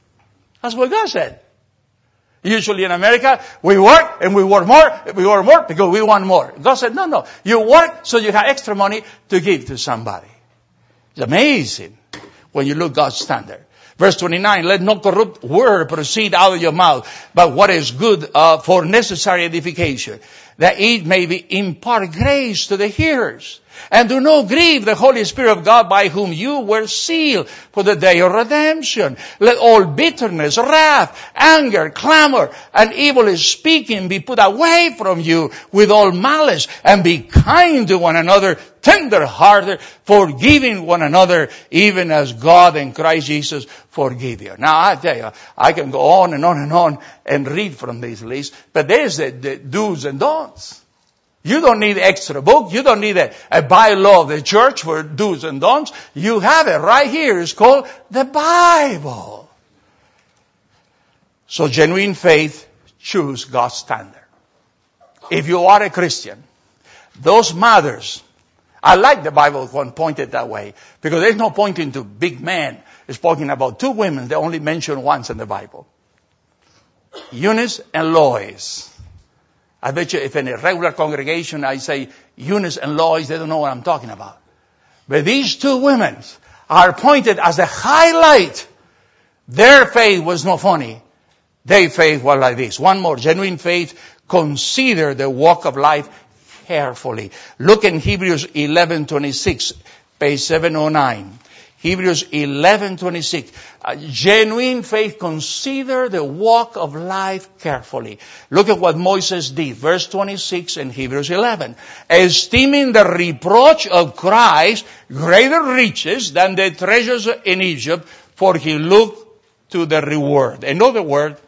That's what God said. Usually in America, we work and we work more because we want more. God said, no. You work so you have extra money to give to somebody. It's amazing when you look God's standard. Verse 29, let no corrupt word proceed out of your mouth, but what is good for necessary edification, that it may impart grace to the hearers. And do not grieve the Holy Spirit of God, by whom you were sealed for the day of redemption. Let all bitterness, wrath, anger, clamor, and evil speaking be put away from you with all malice, and be kind to one another, tender-hearted, forgiving one another, even as God in Christ Jesus forgive you. Now I tell you, I can go on and on and on and read from this list, but there's the do's and don'ts. You don't need extra book. You don't need a bylaw of the church for do's and don'ts. You have it right here. It's called the Bible. So genuine faith, choose God's standard. If you are a Christian, those mothers, I like the Bible when pointed that way, because there's no pointing to big men. It's talking about two women they only mentioned once in the Bible. Eunice and Lois. I bet you if in a regular congregation I say Eunice and Lois, they don't know what I'm talking about. But these two women are pointed as the highlight. Their faith was not funny. Their faith was like this. One more. Genuine faith, consider the walk of life carefully. Look in Hebrews 11:26, page 709. Hebrews 11:26. Genuine faith, consider the walk of life carefully. Look at what Moses did. Verse 26 in Hebrews 11. Esteeming the reproach of Christ greater riches than the treasures in Egypt, for he looked to the reward. In other words,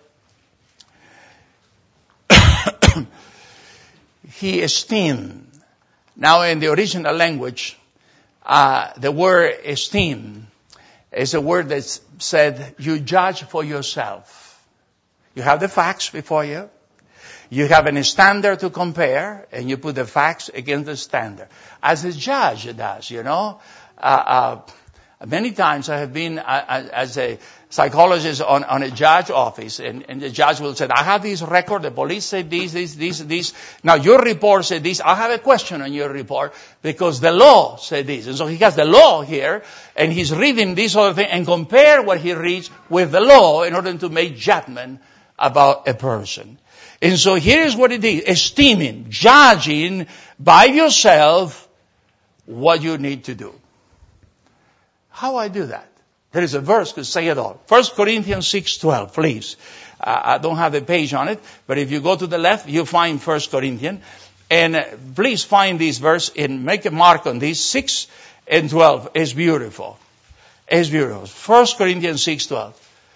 he esteemed. Now in the original language, the word esteem is a word that said you judge for yourself. You have the facts before you. You have a standard to compare, and you put the facts against the standard. As a judge does, you know. Many times I have been as a psychologist on a judge office, and the judge will say, I have this record, the police said this. Now your report said this. I have a question on your report because the law said this. And so he has the law here, and he's reading this other thing and compare what he reads with the law in order to make judgment about a person. And so here is what it is. Esteeming, judging by yourself what you need to do. How I do that? There is a verse to say it all. 1 Corinthians 6:12, please. I don't have the page on it, but if you go to the left, you find 1 Corinthians. And please find this verse and make a mark on this. 6 and 12 is beautiful. It's beautiful. 1 Corinthians 6:12.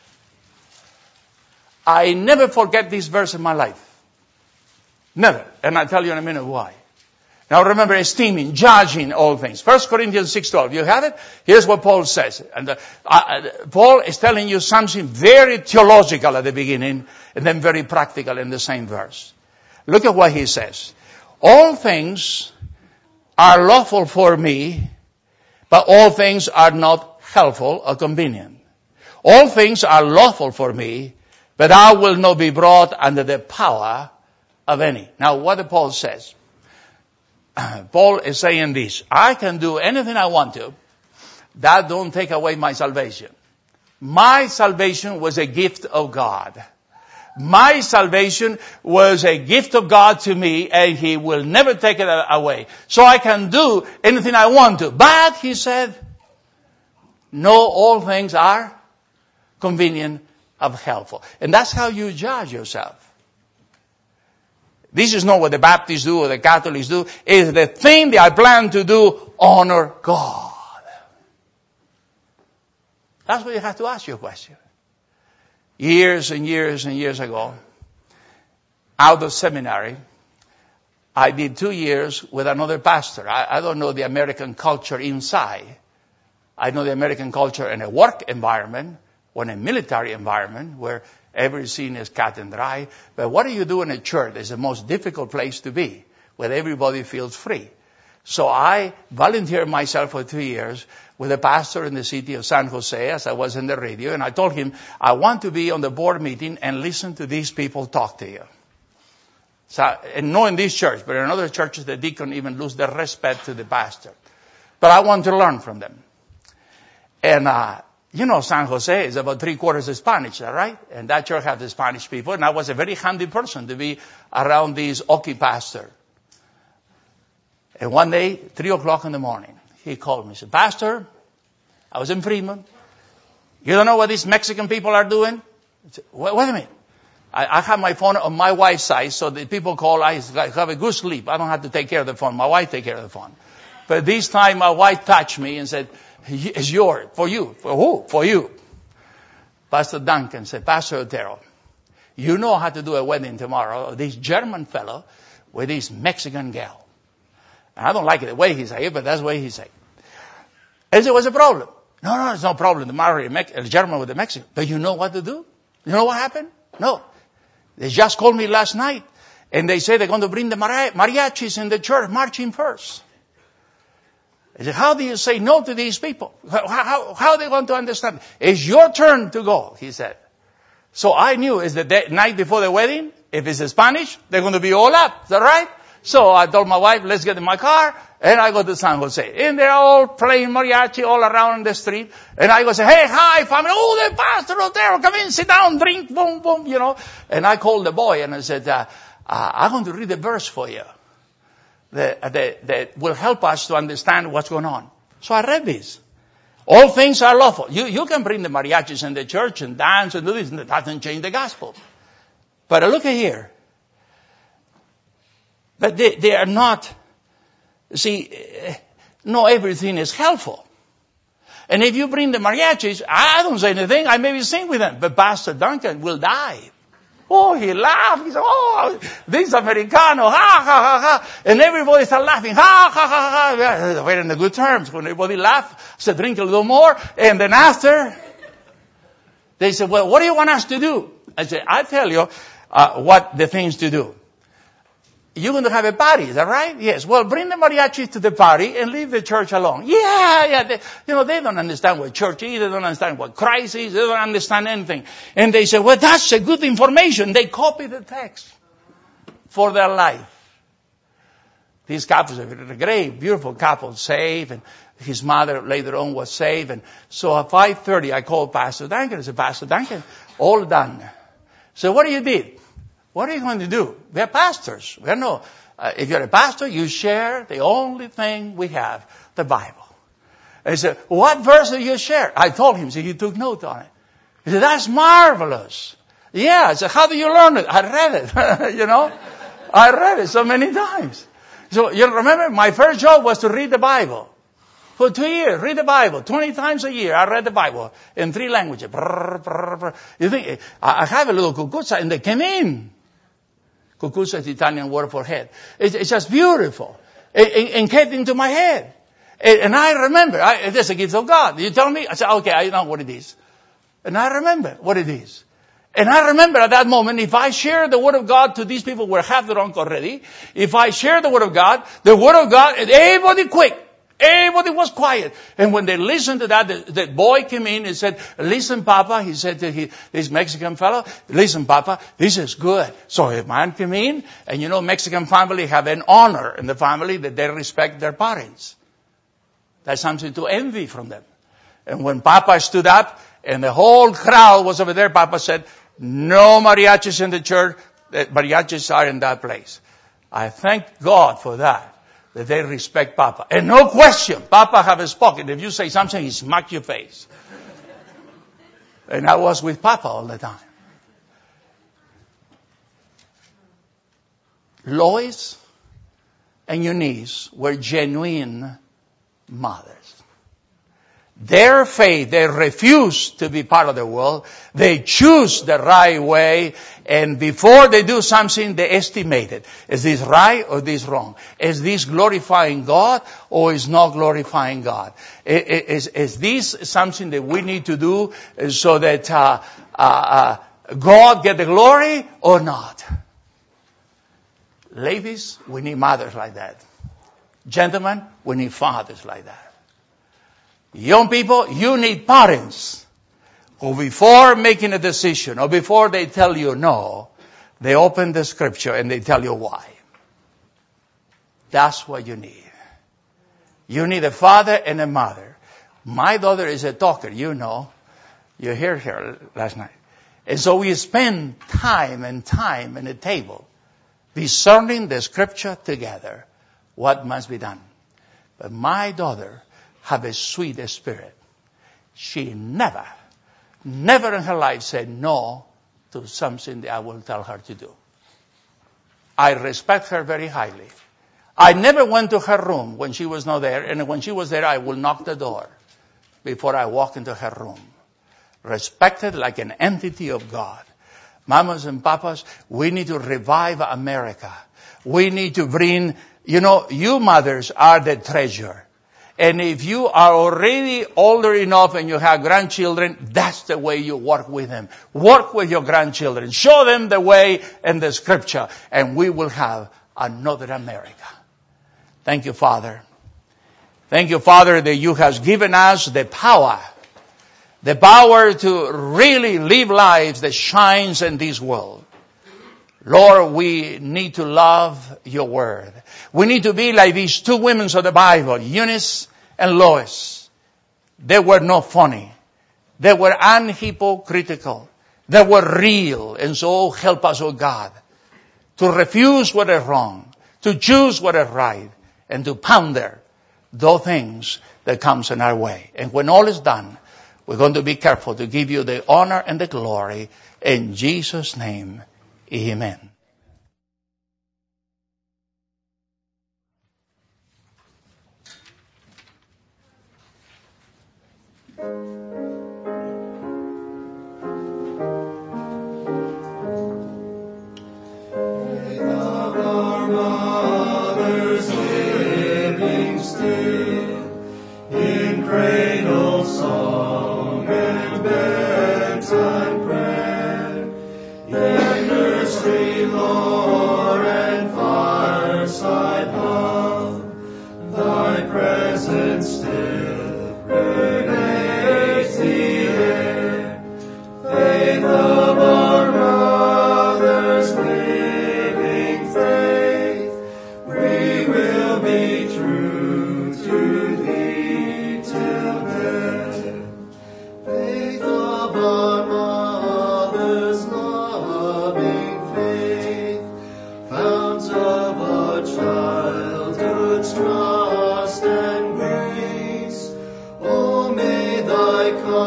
I never forget this verse in my life. Never. And I'll tell you in a minute why. Now remember, esteeming, judging all things. 1 Corinthians 6:12. You have it? Here's what Paul says. And Paul is telling you something very theological at the beginning, and then very practical in the same verse. Look at what he says. All things are lawful for me, but all things are not helpful or convenient. All things are lawful for me, but I will not be brought under the power of any. Now what the Paul says. Paul is saying this. I can do anything I want to. That don't take away my salvation. My salvation was a gift of God. My salvation was a gift of God to me, and He will never take it away. So I can do anything I want to. But, he said, no, all things are convenient or helpful. And that's how you judge yourself. This is not what the Baptists do or the Catholics do. It's the thing that I plan to do, honor God. That's what you have to ask your question. Years and years and years ago, out of seminary, I did 2 years with another pastor. I don't know the American culture inside. I know the American culture in a work environment or in a military environment where everything is cut and dry. But what do you do in a church? It's the most difficult place to be, where everybody feels free. So I volunteered myself for 2 years with a pastor in the city of San Jose, as I was in the radio, and I told him, I want to be on the board meeting and listen to these people talk to you. So, and not in this church, but in other churches, the deacon even lose their respect to the pastor. But I want to learn from them. And, San Jose is about 3/4 of Spanish, right? And that church had the Spanish people, and I was a very handy person to be around this Okie pastor. And one day, 3:00 in the morning, he called me. He said, Pastor, I was in Fremont. You don't know what these Mexican people are doing? I said, wait a minute. I have my phone on my wife's side, so the people call, I have a good sleep. I don't have to take care of the phone. My wife take care of the phone. But this time, my wife touched me and said, it's yours. For you. For who? For you. Pastor Duncan said, Pastor Otero, you know how to do a wedding tomorrow. This German fellow with this Mexican gal. And I don't like it the way he said it, but that's the way he said it. And there was a problem. No, it's no problem to marry a German with a Mexican. But you know what to do? You know what happened? No. They just called me last night, and they say they're going to bring the mariachis in the church marching first. I said, how do you say no to these people? How are they going to understand? It's your turn to go, he said. So I knew it's the night before the wedding. If it's Spanish, they're going to be all up. Is that right? So I told my wife, let's get in my car, and I go to San Jose. And they're all playing mariachi all around the street. And I go say, hey, hi, family. Oh, the pastor Otero, come in, sit down, drink, boom, boom, And I called the boy, and I said, I'm going to read a verse for you that will help us to understand what's going on. So I read this. All things are lawful. You can bring the mariachis in the church and dance and do this, and that doesn't change the gospel. But look at here. But they are not, not everything is helpful. And if you bring the mariachis, I don't say anything, I maybe sing with them, but Pastor Duncan will die. Oh, he laughed. He said, oh, this Americano, ha, ha, ha, ha. And everybody started laughing, ha, ha, ha, ha. We're in the good terms. When everybody laughed, I said, drink a little more. And then after, they said, well, what do you want us to do? I said, I'll tell you what the things to do. You're going to have a party, is that right? Yes. Well, bring the mariachi to the party and leave the church alone. Yeah. They don't understand what church is. They don't understand what Christ is. They don't understand anything. And they say, well, that's a good information. They copy the text for their life. These couples are a great, beautiful couple, saved, and his mother later on was saved. And so at 5:30, I called Pastor Duncan. I said, Pastor Duncan, all done. So what do you did? What are you going to do? We're pastors. If you're a pastor, you share the only thing we have, the Bible. And he said, what verse do you share? I told him, so he took note on it. He said, that's marvelous. Yeah. I said, how do you learn it? I read it. I read it so many times. So you remember, my first job was to read the Bible. For 2 years, read the Bible. 20 times a year, I read the Bible in 3 languages. You think, I have a little cucuza, and they came in. Cucuza is the Italian word for head. It's just beautiful. And came into my head. And I remember, it's a gift of God. You tell me? I said, okay, I know what it is. And I remember what it is. And I remember at that moment, if I share the Word of God to these people who were half drunk already, if I share the Word of God, everybody quick. Everybody was quiet. And when they listened to that, the boy came in and said, listen, Papa, he said to this Mexican fellow, listen, Papa, this is good. So a man came in, and Mexican family have an honor in the family that they respect their parents. That's something to envy from them. And when Papa stood up, and the whole crowd was over there, Papa said, no mariachis in the church, the mariachis are in that place. I thank God for that they respect Papa. And no question, Papa have spoken. If you say something, he smack your face. And I was with Papa all the time. Lois and Eunice were genuine mothers. Their faith, they refuse to be part of the world. They choose the right way. And before they do something, they estimate it. Is this right or is this wrong? Is this glorifying God or is not glorifying God? Is this something that we need to do so that God get the glory or not? Ladies, we need mothers like that. Gentlemen, we need fathers like that. Young people, you need parents who before making a decision or before they tell you no, they open the scripture and they tell you why. That's what you need. You need a father and a mother. My daughter is a talker, you know. You heard her last night. And so we spend time and time at the table discerning the scripture together, what must be done. But my daughter have a sweet spirit. She never in her life said no to something that I will tell her to do. I respect her very highly. I never went to her room when she was not there, and when she was there, I will knock the door before I walk into her room. Respected like an entity of God. Mamas and papas, we need to revive America. We need to bring, you mothers are the treasure. And if you are already older enough and you have grandchildren, that's the way you work with them. Work with your grandchildren. Show them the way and the scripture, and we will have another America. Thank you, Father. Thank you, Father, that you have given us the power to really live lives that shines in this world. Lord, we need to love your word. We need to be like these two women of the Bible, Eunice and Lois. They were not funny. They were unhypocritical. They were real. And so help us, oh God, to refuse what is wrong, to choose what is right, and to ponder those things that comes in our way. And when all is done, we're going to be careful to give you the honor and the glory. In Jesus' name, amen. In cradle song and bedtime prayer, in nursery lore and fireside love, thy presence still pervades the air. Faith of our brothers, living faith, we will be true to thee till death. Faith of our mother's loving faith, fount of our childhood's trust and grace. Oh, may thy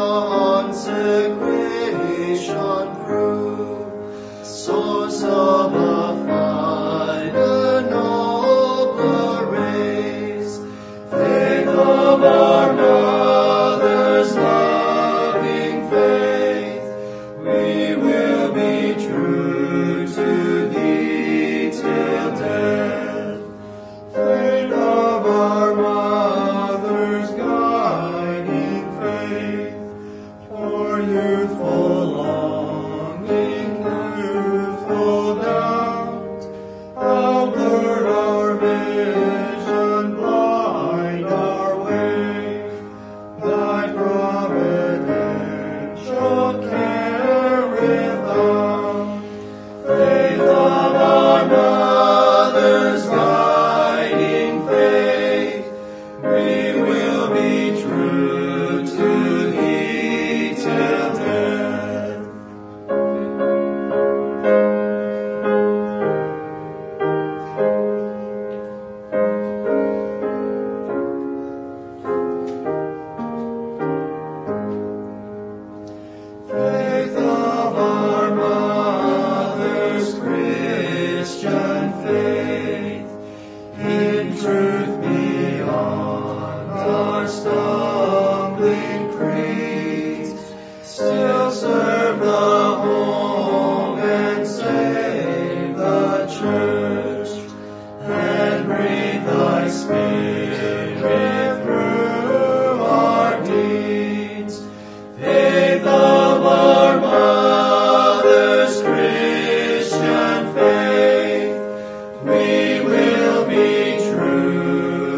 consecration prove source of a finer, nobler race. Faith of our mother's loving faith, we will be true to thee till death. Faith of our mother's guiding faith, for youthful longing, youthful doubt, outward our vision, blind our way. Thy providential care without. Faith of our mother's guiding faith, we will be true to thee till death. Faith of our mother's Christian faith, in truth beyond our stumbling creeds, still serve the home and save the church, and breathe thy spirit through our deeds. Faith of our mother's Christian faith, we will be true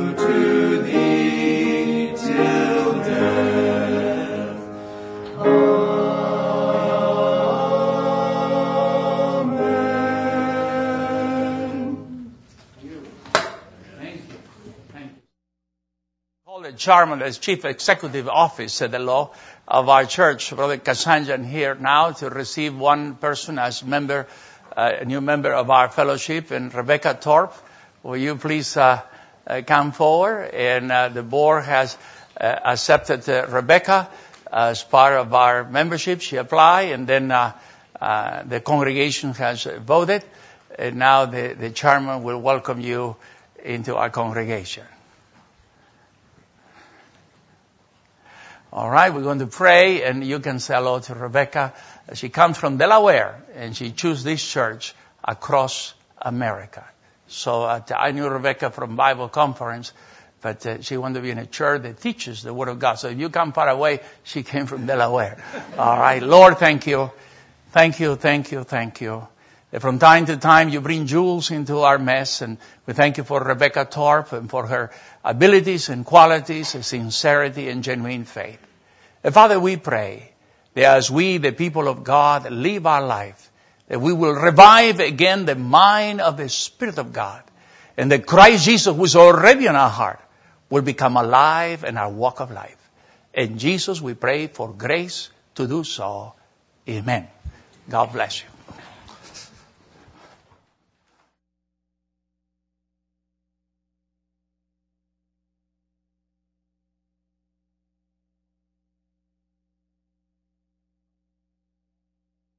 The chairman, as chief executive officer, the law of our church, Brother Kasanjan, here now to receive one person as member, a new member of our fellowship, and Rebecca Thorpe. Will you please come forward? And the board has accepted Rebecca as part of our membership. She applied, and then the congregation has voted, and now the chairman will welcome you into our congregation. All right, we're going to pray, and you can say hello to Rebecca. She comes from Delaware, and she chose this church across America. So I knew Rebecca from Bible conference, but she wanted to be in a church that teaches the Word of God. So if you come far away, she came from Delaware. All right, Lord, thank you. Thank you, thank you, thank you. From time to time, you bring jewels into our mess, and we thank you for Rebecca Thorpe and for her abilities and qualities, sincerity and genuine faith. And Father, we pray that as we, the people of God, live our life, that we will revive again the mind of the Spirit of God, and that Christ Jesus, who is already in our heart, will become alive in our walk of life. In Jesus, we pray for grace to do so. Amen. God bless you.